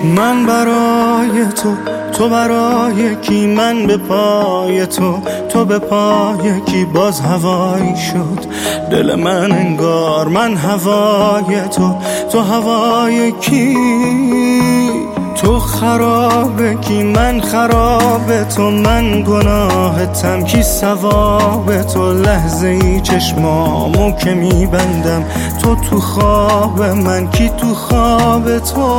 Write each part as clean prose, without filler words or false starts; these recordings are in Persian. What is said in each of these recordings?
من برای تو برای کی؟ من به پای تو به پای کی؟ باز هوایی شد دل من انگار من هوای تو هوای کی؟ تو خراب کی؟ من خراب تو، من گناهتم کی ثواب تو؟ لحظه ای چشمامو که میبندم تو خواب من کی تو خواب تو؟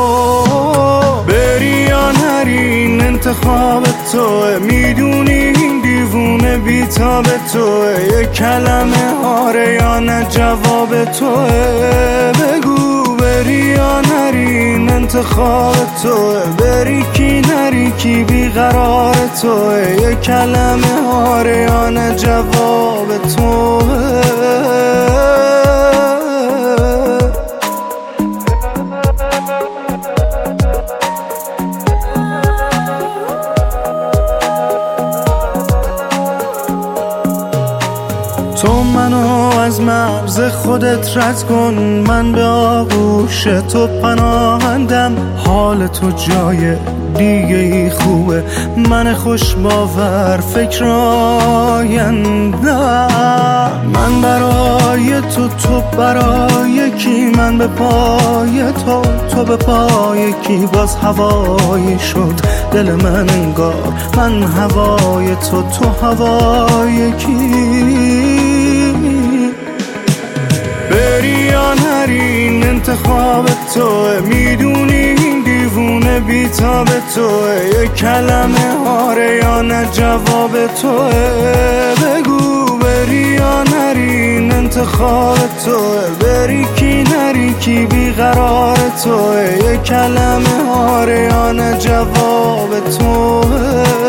بری یا نرین انتخاب توه، میدونی این دیوونه بیتاب توه، یه کلمه آره یا نه جواب توه. بگو بری یا نرین انتخاب توه، بری کی نری کی بیقرار توه، یه کلمه آره یا نه جواب توه. تو منو از مرز خودت رد کن، من به آغوش تو پناهندم. حال تو جای دیگه ای خوبه، من خوش باور فکر آیندم. من برای تو برای کی؟ من به پای تو به پای کی؟ باز هوایی شد دل من انگار من هوای تو هوای کی؟ بری یا نرین انتخاب توه، میدونی این دیوونه بیتاب توه، یه کلمه آره یا نه جواب توه. بگو بری یا نرین انتخاب توه، بری کی نری کی بیقرار توه، یه کلمه آره یا نه جواب توه.